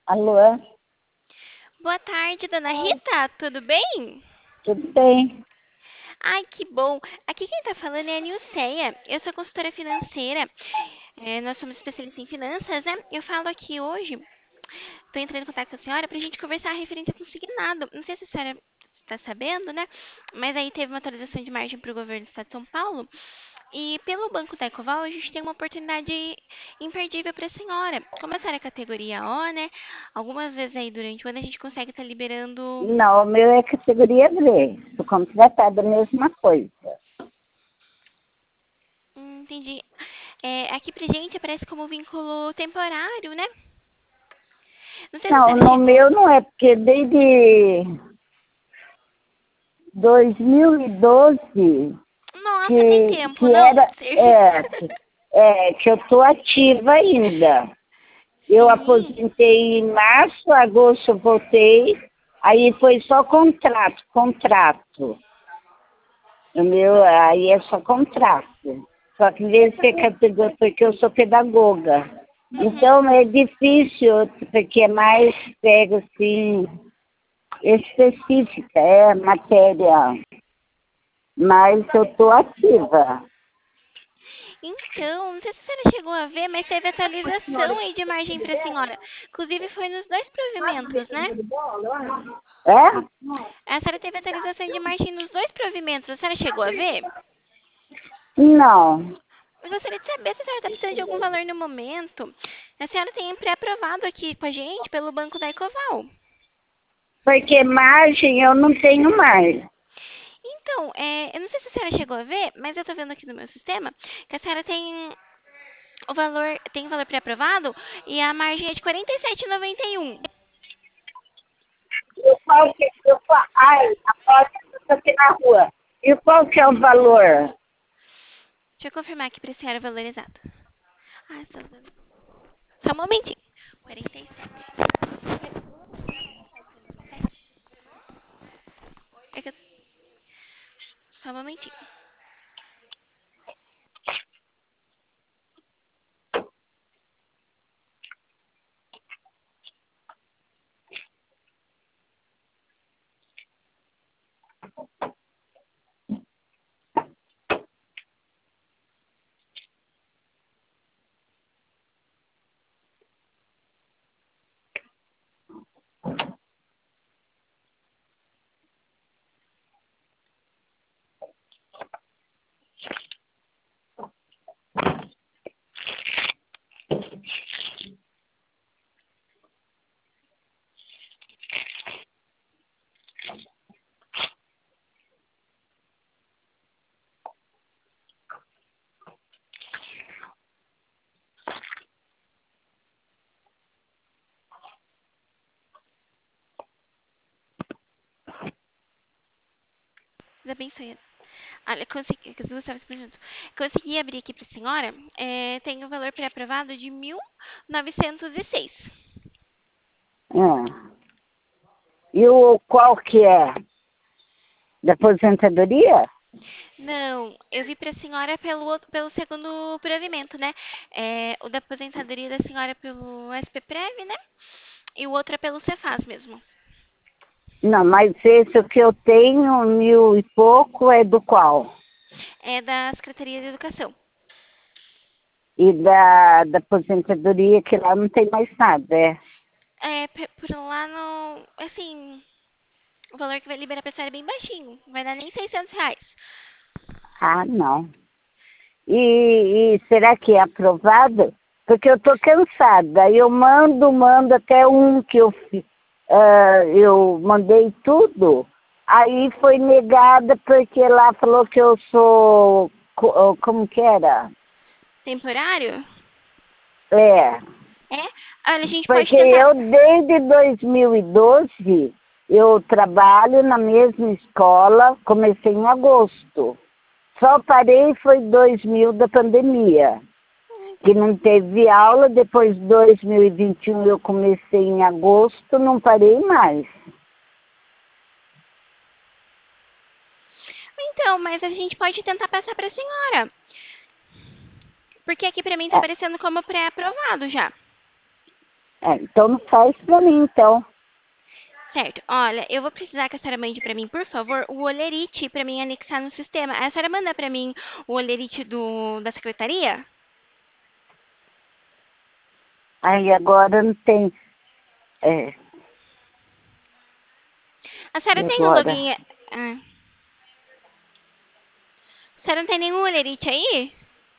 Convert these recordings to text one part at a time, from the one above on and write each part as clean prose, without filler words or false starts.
Alô, Boa tarde, dona Rita, tudo bem? tudo bem? Ai, que bom. Aqui quem tá falando é a Nilceia. Eu sou consultora financeira. Nós somos especialistas em finanças, né? Eu falo aqui hoje, tô entrando em contato com a senhora pra gente conversar referente ao consignado. Não sei se a senhora está sabendo, né? Mas aí teve uma atualização de margem para o governo do estado de São Paulo. E pelo Banco da Ecoval, a gente tem uma oportunidade imperdível para a senhora. Como a senhora é categoria O, né? Algumas vezes aí durante o ano a gente consegue estar liberando. Não, o meu é categoria B. Sou contratada a mesma coisa. Entendi. Aqui pra gente aparece como vínculo temporário, né? Não sei se a Não, senhora no chegou. meu não é, porque desde 2012 Nossa, tem que, tempo, que não? era, que eu estou ativa ainda. Eu Sim. aposentei em março, agosto eu voltei, aí foi só contrato. O meu, aí é só contrato. Só que em vez de ser categoria, porque eu sou pedagoga. Uhum. Então é difícil, porque é mais pega assim, específica, é matéria. Mas eu estou ativa. Então, não sei se a senhora chegou a ver, mas teve atualização aí de margem para a senhora. Inclusive foi nos dois provimentos, né? É? A senhora teve atualização de margem nos dois provimentos. A senhora chegou a ver? Não. Eu gostaria de saber se a senhora está precisando de algum valor no momento. A senhora tem pré-aprovado aqui com a gente pelo Banco da Ecoval. Porque margem eu não tenho mais. Então, eu não sei se a senhora chegou a ver, mas eu tô vendo aqui no meu sistema que a senhora tem o valor pré-aprovado e a margem é de 47,91. E qual que ai, a porta está aqui na rua. E qual que é o valor? Deixa eu confirmar aqui pra senhora o valor exato. Ah, só um momentinho. 47. É que eu- Só um momentinho. Deus abençoe. Olha, consegui, que as duas estavam junto. Consegui abrir aqui pra senhora. Tem o valor pré-aprovado de 1.906. É. E o qual que é? Da aposentadoria? Não, eu vi para a senhora pelo segundo provimento, né? O da aposentadoria da senhora pelo SPPrev, né? E o outro é pelo Cefaz mesmo. Não, mas esse o que eu tenho, 1.000 e pouco, é do qual? É da Secretaria de Educação. E da aposentadoria, que lá não tem mais nada, é? Por lá no. Assim, o valor que vai liberar para a senhora é bem baixinho. Não vai dar nem R$ 600. Ah, não. E será que é aprovado? Porque eu estou cansada. Eu mando até um que eu mandei tudo. Aí foi negada porque lá falou que eu sou, como que era? Temporário? É, É? Olha, a gente pode porque tentar. eu desde 2012 eu trabalho na mesma escola, comecei em agosto. Só parei foi 2000 da pandemia, que não teve aula, depois de 2021 eu comecei em agosto, não parei mais. Então, mas a gente pode tentar passar para a senhora. Porque aqui para mim tá É, aparecendo como pré-aprovado já. Então faz pra mim, então. Certo. Olha, eu vou precisar que a senhora mande pra mim, por favor, o olerite pra mim anexar no sistema. A senhora manda pra mim o olerite da secretaria? Aí agora não tem. É, A senhora e tem o agora? login... Ah. A senhora não tem nenhum olerite aí?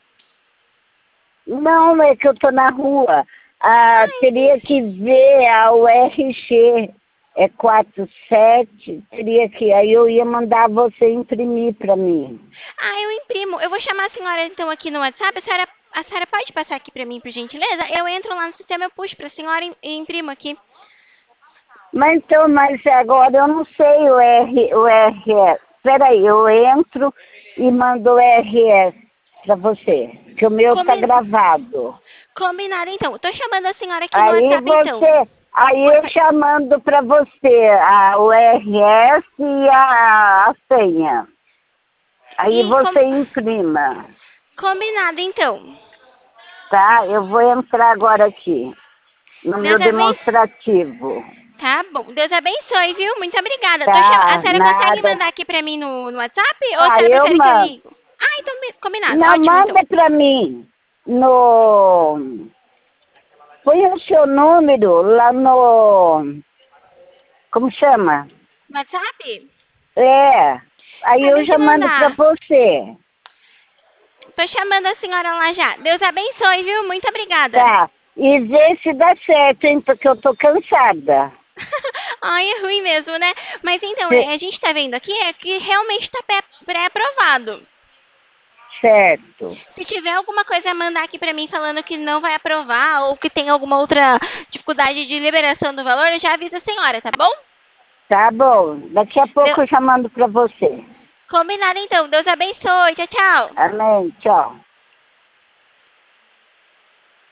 Não, é que eu tô na rua. Teria Entendi. que ver a URG. É 47, teria que. Aí eu ia mandar você imprimir pra mim. Ah, eu imprimo. Eu vou chamar a senhora então aqui no WhatsApp. A senhora pode passar aqui pra mim, por gentileza? Eu entro lá no sistema, eu puxo pra senhora e imprimo aqui. Mas então, mas agora eu não sei o RS. Peraí, eu entro e mando o RS pra você. Que o meu tá Combi- gravado. Combinado então. Tô chamando a senhora aqui no Aí WhatsApp então. você, aí eu Pode- chamando para você o RS e a senha. Aí E você imprima, combinado então. tá? Eu vou entrar agora aqui, no meu Deus abençoe. demonstrativo. Tá bom. Deus abençoe, viu? Muito obrigada. A Tá, senhora consegue nada. mandar aqui pra mim no WhatsApp? Ou a Ah, senhora eu prefere que eu mando. ligo? Ah, então combinado. Não, Ótimo então. manda para mim no... Põe o seu número lá no... Como chama? WhatsApp? É, aí eu Deixa já eu mando para mandar. você. Tô chamando a senhora lá já. Deus abençoe, viu? Muito obrigada. Tá, e vê se dá certo, hein, porque eu tô cansada. Ai, é ruim mesmo, né? Mas então, Se- a gente tá vendo aqui é que realmente tá pré-aprovado. Certo. Se tiver alguma coisa a mandar aqui pra mim falando que não vai aprovar ou que tem alguma outra dificuldade de liberação do valor, eu já aviso a senhora, tá bom? Tá bom, daqui a pouco eu já mando pra você. Combinado então. Deus abençoe. Tchau, tchau. Amém, tchau.